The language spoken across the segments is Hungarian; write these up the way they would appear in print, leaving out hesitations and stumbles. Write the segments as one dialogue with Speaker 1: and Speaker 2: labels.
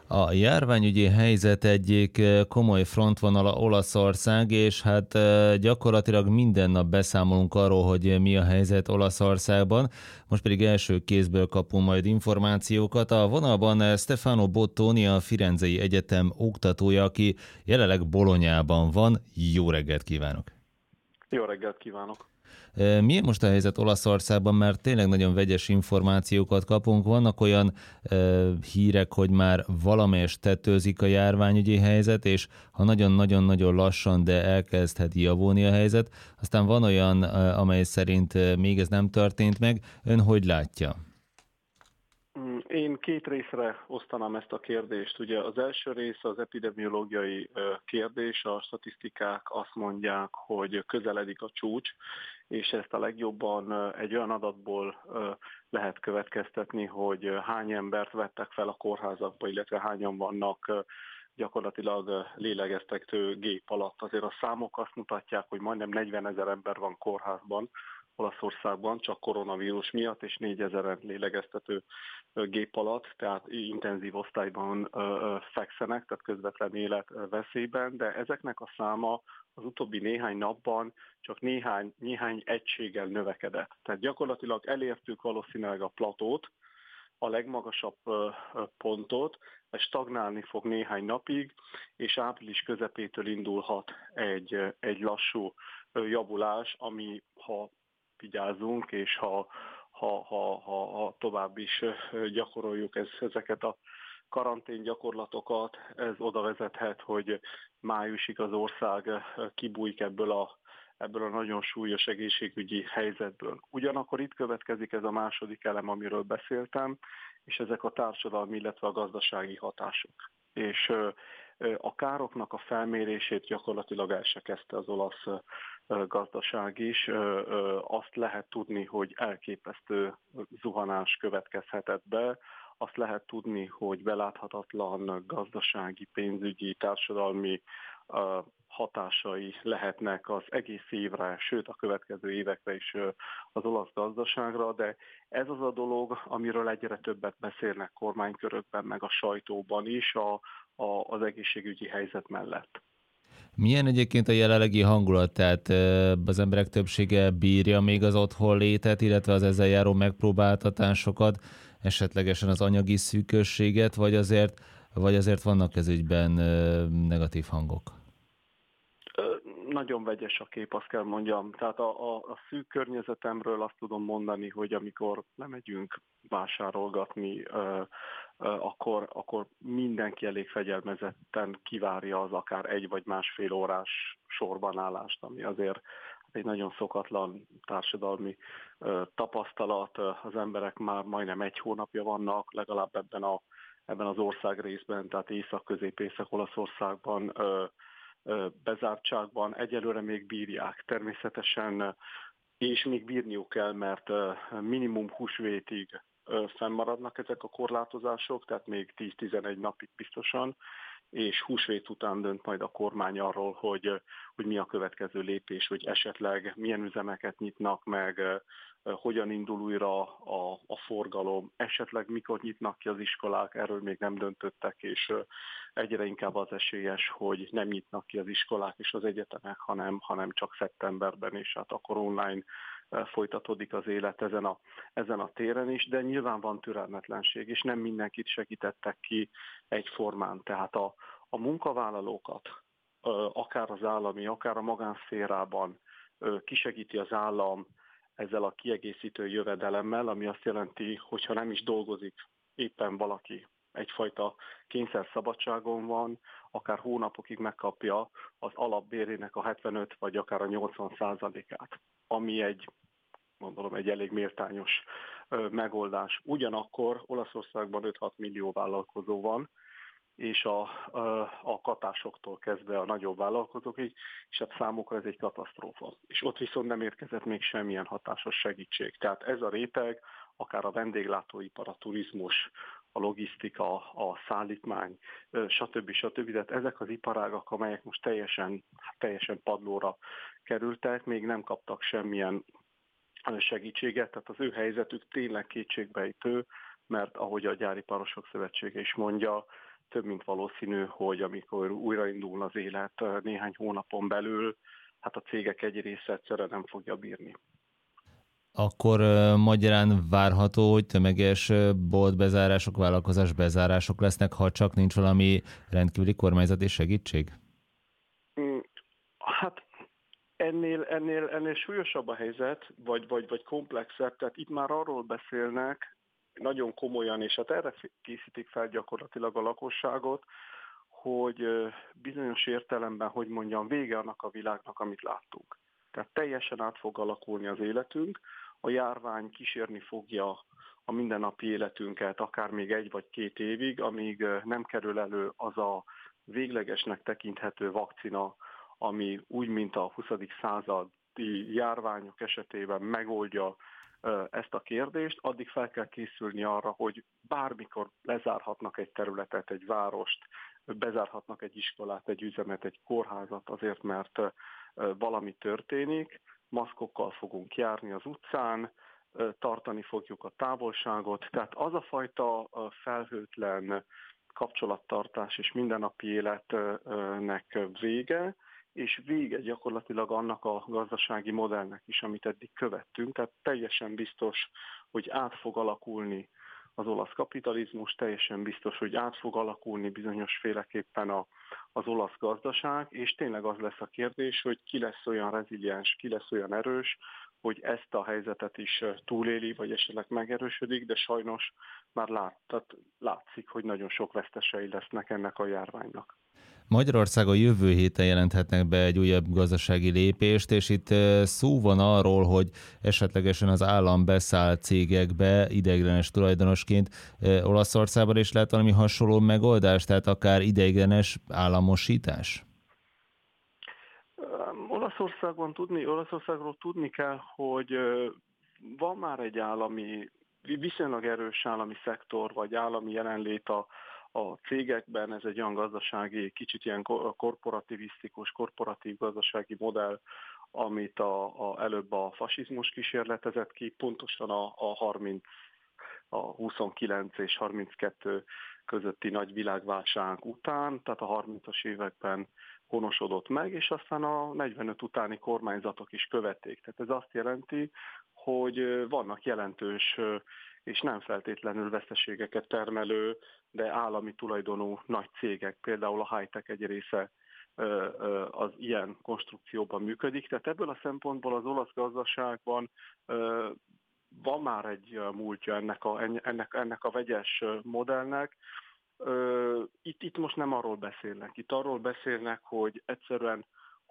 Speaker 1: A járványügyi helyzet egyik komoly frontvonala Olaszország, és hát gyakorlatilag minden nap beszámolunk arról, hogy mi a helyzet Olaszországban. Most pedig első kézből kapunk majd információkat. A vonalban Stefano Bottoni, a Firenzei Egyetem oktatója, aki jelenleg Bolonyában van. Jó reggelt kívánok!
Speaker 2: Jó reggelt kívánok!
Speaker 1: Milyen most a helyzet Olaszországban, mert tényleg nagyon vegyes információkat kapunk. Vannak olyan hírek, hogy már valamelyest tetőzik a járványügyi helyzet, és ha nagyon-nagyon-nagyon lassan, de elkezdhet javulni a helyzet. Aztán van olyan, amely szerint még ez nem történt meg. Ön hogy látja?
Speaker 2: Én két részre osztanám ezt a kérdést. Ugye az első rész az epidemiológiai kérdés, a statisztikák azt mondják, hogy közeledik a csúcs, és ezt a legjobban egy olyan adatból lehet következtetni, hogy hány embert vettek fel a kórházakba, illetve hányan vannak gyakorlatilag lélegeztető gép alatt. Azért a számok azt mutatják, hogy majdnem 40 000 ember van kórházban, Olaszországban csak koronavírus miatt, és 4000-en lélegeztető gép alatt, tehát intenzív osztályban fekszenek, tehát közvetlen életveszélyben, de ezeknek a száma az utóbbi néhány napban csak néhány egységgel növekedett. Tehát gyakorlatilag elértük valószínűleg a platót, a legmagasabb pontot, ez stagnálni fog néhány napig, és április közepétől indulhat egy lassú javulás, ami, ha vigyázunk, és ha tovább is gyakoroljuk ezeket a karantén gyakorlatokat, ez oda vezethet, hogy májusig az ország kibújik ebből a nagyon súlyos egészségügyi helyzetből. Ugyanakkor itt következik ez a második elem, amiről beszéltem, és ezek a társadalmi, illetve a gazdasági hatások. És a károknak a felmérését gyakorlatilag el se kezdte az olasz gazdaság is. Azt lehet tudni, hogy elképesztő zuhanás következhetett be, azt lehet tudni, hogy beláthatatlan gazdasági, pénzügyi, társadalmi hatásai lehetnek az egész évre, sőt a következő évekre is az olasz gazdaságra, de ez az a dolog, amiről egyre többet beszélnek kormánykörökben, meg a sajtóban is az egészségügyi helyzet mellett.
Speaker 1: Milyen egyébként a jelenlegi hangulat? Tehát az emberek többsége bírja még az otthon létet, illetve az ezzel járó megpróbáltatásokat, esetlegesen az anyagi szűkösséget, vagy azért vannak ez ügyben negatív hangok?
Speaker 2: Nagyon vegyes a kép, azt kell mondjam. Tehát a szűk környezetemről azt tudom mondani, hogy amikor lemegyünk vásárolgatni, akkor mindenki elég fegyelmezetten kivárja az akár 1 vagy másfél órás sorbanállást, ami azért egy nagyon szokatlan társadalmi tapasztalat. Az emberek már majdnem 1 hónapja vannak, legalább ebben az országrészben, tehát Észak-Közép-Észak-Olaszországban, bezártságban egyelőre még bírják. Természetesen, és még bírniuk kell, mert minimum húsvétig fennmaradnak ezek a korlátozások, tehát még 10-11 napig biztosan, és húsvét után dönt majd a kormány arról, hogy mi a következő lépés, hogy esetleg milyen üzemeket nyitnak meg, hogyan indul újra a forgalom, esetleg mikor nyitnak ki az iskolák, erről még nem döntöttek, és egyre inkább az esélyes, hogy nem nyitnak ki az iskolák és az egyetemek, hanem csak szeptemberben, és hát akkor online folytatódik az élet ezen a téren is, de nyilván van türelmetlenség, és nem mindenkit segítettek ki egyformán. Tehát a munkavállalókat, akár az állami, akár a magánszférában kisegíti az állam ezzel a kiegészítő jövedelemmel, ami azt jelenti, hogyha nem is dolgozik éppen valaki, egyfajta kényszerszabadságon van, akár hónapokig megkapja az alapbérének a 75 vagy akár a 80%-át, ami egy elég méltányos megoldás. Ugyanakkor Olaszországban 5-6 millió vállalkozó van, és a katásoktól kezdve a nagyobb vállalkozókig, és hát számukra ez egy katasztrófa. És ott viszont nem érkezett még semmilyen hatásos segítség. Tehát ez a réteg, akár a vendéglátóipar, a turizmus, a logisztika, a szállítmány, stb. Tehát ezek az iparágak, amelyek most teljesen padlóra kerültek, még nem kaptak semmilyen segítséget, tehát az ő helyzetük tényleg kétségbejtő, mert ahogy a Gyáriparosok Szövetsége is mondja, több mint valószínű, hogy amikor újraindul az élet néhány hónapon belül, hát a cégek egy része egyszerűen nem fogja bírni.
Speaker 1: Akkor magyarán várható, hogy tömeges boltbezárások, vállalkozás bezárások lesznek, ha csak nincs valami rendkívüli kormányzati segítség?
Speaker 2: Hát ennél súlyosabb a helyzet, vagy komplexebb, tehát itt már arról beszélnek nagyon komolyan, és hát erre készítik fel gyakorlatilag a lakosságot, hogy bizonyos értelemben, hogy mondjam, vége annak a világnak, amit láttunk. Tehát teljesen át fog alakulni az életünk, a járvány kísérni fogja a mindennapi életünket, akár még 1 vagy 2 évig, amíg nem kerül elő az a véglegesnek tekinthető vakcina, ami úgy, mint a 20. századi járványok esetében megoldja ezt a kérdést, addig fel kell készülni arra, hogy bármikor lezárhatnak egy területet, egy várost, bezárhatnak egy iskolát, egy üzemet, egy kórházat azért, mert valami történik, maszkokkal fogunk járni az utcán, tartani fogjuk a távolságot, tehát az a fajta felhőtlen kapcsolattartás és mindennapi életnek vége, és vége gyakorlatilag annak a gazdasági modellnek is, amit eddig követtünk. Tehát teljesen biztos, hogy át fog alakulni az olasz kapitalizmus, teljesen biztos, hogy át fog alakulni bizonyos féleképpen az olasz gazdaság, és tényleg az lesz a kérdés, hogy ki lesz olyan reziliens, ki lesz olyan erős, hogy ezt a helyzetet is túléli, vagy esetleg megerősödik, de sajnos már látszik, hogy nagyon sok vesztesei lesznek ennek a járványnak.
Speaker 1: Magyarországon jövő héten jelenthetnek be egy újabb gazdasági lépést, és itt szó van arról, hogy esetlegesen az állam beszáll cégekbe ideiglenes tulajdonosként. Olaszországban is lehet valami hasonló megoldás, tehát akár ideiglenes államosítás?
Speaker 2: Olaszországról tudni kell, hogy van már egy viszonylag erős állami szektor, vagy állami jelenlét a cégekben. Ez egy olyan gazdasági, kicsit ilyen korporativisztikus, korporatív gazdasági modell, amit előbb a fasizmus kísérletezett ki, pontosan a 29 és 32 közötti nagy világválság után, tehát a 30-as években honosodott meg, és aztán a 45 utáni kormányzatok is követték. Tehát ez azt jelenti, hogy vannak jelentős és nem feltétlenül veszteségeket termelő, de állami tulajdonú nagy cégek, például a high-tech egy része az ilyen konstrukcióban működik. Tehát ebből a szempontból az olasz gazdaságban van már egy múltja ennek a vegyes modellnek. Itt most nem arról beszélnek. Itt arról beszélnek, hogy egyszerűen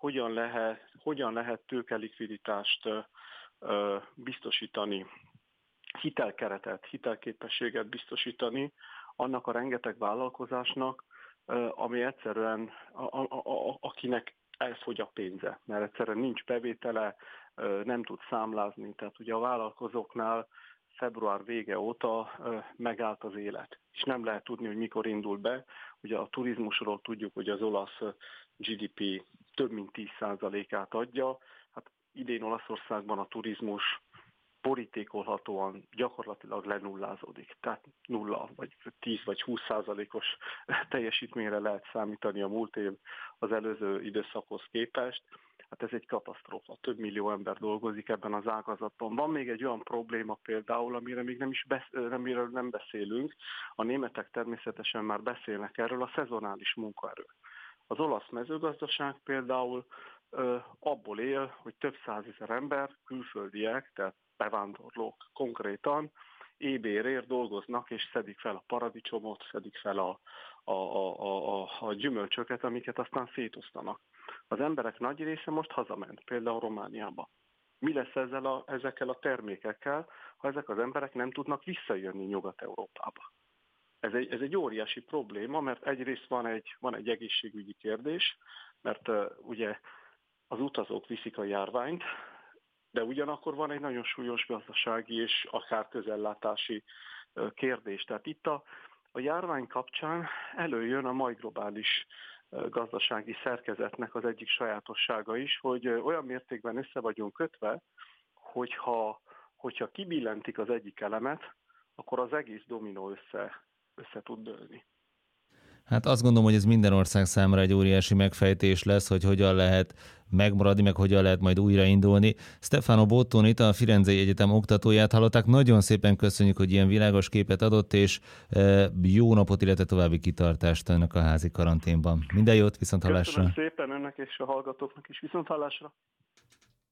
Speaker 2: hogyan lehet tőkelikviditást biztosítani, hitelkeretet, hitelképességet biztosítani annak a rengeteg vállalkozásnak, ami egyszerűen akinek elfogy a pénze, mert egyszerűen nincs bevétele, nem tud számlázni. Tehát ugye a vállalkozóknál február vége óta megállt az élet, és nem lehet tudni, hogy mikor indul be. Ugye a turizmusról tudjuk, hogy az olasz GDP több mint 10%-át adja. Hát idén Olaszországban a turizmus borítékolhatóan gyakorlatilag lenullázódik. Tehát 0 vagy 10 vagy 20%-os teljesítményre lehet számítani a múlt év az előző időszakhoz képest. Hát ez egy katasztrófa. Több millió ember dolgozik ebben az ágazatban. Van még egy olyan probléma például, amiről nem beszélünk. A németek természetesen már beszélnek erről, a szezonális munkaerő. Az olasz mezőgazdaság például abból él, hogy több százezer ember, külföldiek, tehát bevándorlók konkrétan, éhbérért dolgoznak, és szedik fel a paradicsomot, szedik fel a gyümölcsöket, amiket aztán szétosztanak. Az emberek nagy része most hazament, például Romániába. Mi lesz ezekkel a termékekkel, ha ezek az emberek nem tudnak visszajönni Nyugat-Európába? Ez egy óriási probléma, mert egyrészt van egy egészségügyi kérdés, mert ugye az utazók viszik a járványt, de ugyanakkor van egy nagyon súlyos gazdasági és akár közellátási kérdés. Tehát itt a járvány kapcsán előjön a mai globális gazdasági szerkezetnek az egyik sajátossága is, hogy olyan mértékben össze vagyunk kötve, hogyha kibillentik az egyik elemet, akkor az egész dominó össze tud dőlni.
Speaker 1: Hát azt gondolom, hogy ez minden ország számára egy óriási megfejtés lesz, hogy hogyan lehet megmaradni, meg hogyan lehet majd újraindulni. Stefano Bottonit, a Firenzei Egyetem oktatóját hallották. Nagyon szépen köszönjük, hogy ilyen világos képet adott, és jó napot, illetve további kitartást önnek a házi karanténban. Minden jót, viszonthallásra!
Speaker 2: Köszönöm szépen önnek és a hallgatóknak is, viszonthallásra!